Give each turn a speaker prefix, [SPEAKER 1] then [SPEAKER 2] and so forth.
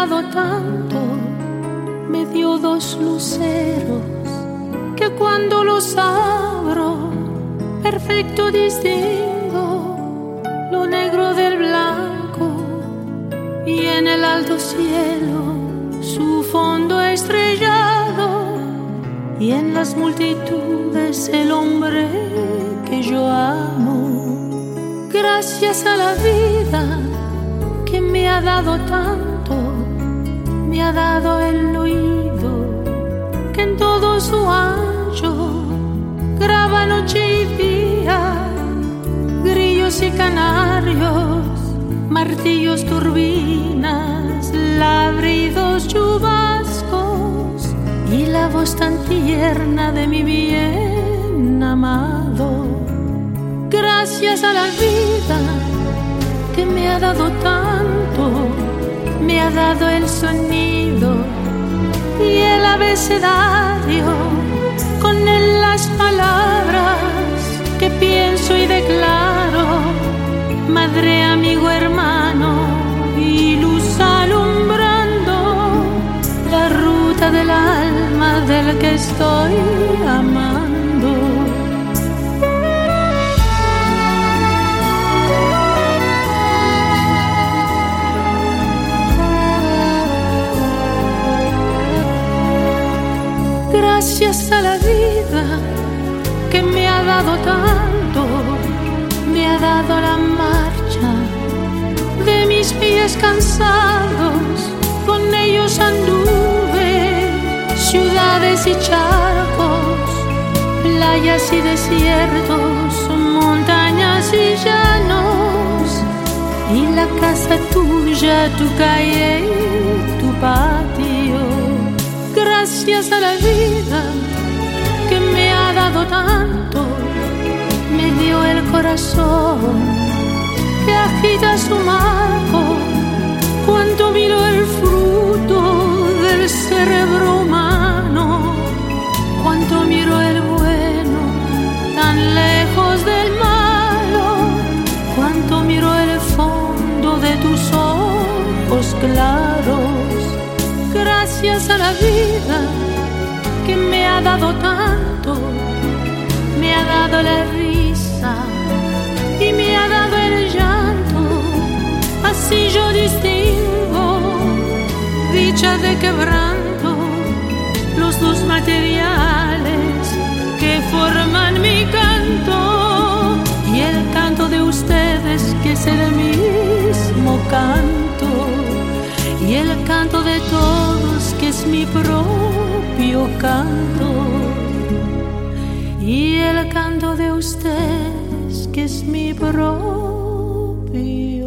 [SPEAKER 1] dado tanto, me dio dos luceros que cuando los abro, perfecto distingo lo negro del blanco y en el alto cielo su fondo estrellado y en las multitudes el hombre que yo amo. Gracias a la vida que me ha dado tanto, me ha dado el oído que en todo su ancho graba noche y día, grillos y canarios, martillos, turbinas, ladridos, chubascos y la voz tan tierna de mi bien amado. Gracias a la vida que me ha dado tanto, me ha dado el sonido y el abecedario, con él las palabras que pienso y declaro, madre, amigo, hermano y luz alumbrando la ruta del alma del que estoy amando. Gracias a la vida que me ha dado tanto, me ha dado la marcha de mis pies cansados, con ellos anduve ciudades y charcos, playas y desiertos, montañas y llanos, y la casa tuya, tu calle, tu patio. Gracias a la vida que me ha dado tanto, me dio el corazón que agita su marco, cuando miro el fruto del cerebro humano, cuando miro el bueno tan lejos del malo, cuando miro el fondo de tus ojos claros. Gracias a la vida que me ha dado tanto, me ha dado la risa y me ha dado el llanto, así yo distingo dicha de quebranto, los dos materiales que forman mi canto y el canto de ustedes que es el mismo canto. Y el canto de todos que es mi propio canto. Y el canto de ustedes que es mi propio